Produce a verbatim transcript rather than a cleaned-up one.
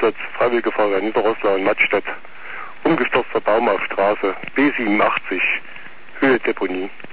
Einsatz Freiwillige Feuerwehr Niederrosslau und Mattstedt. Umgestürzter Baum auf Straße B siebenundachtzig, Höhe Deponie.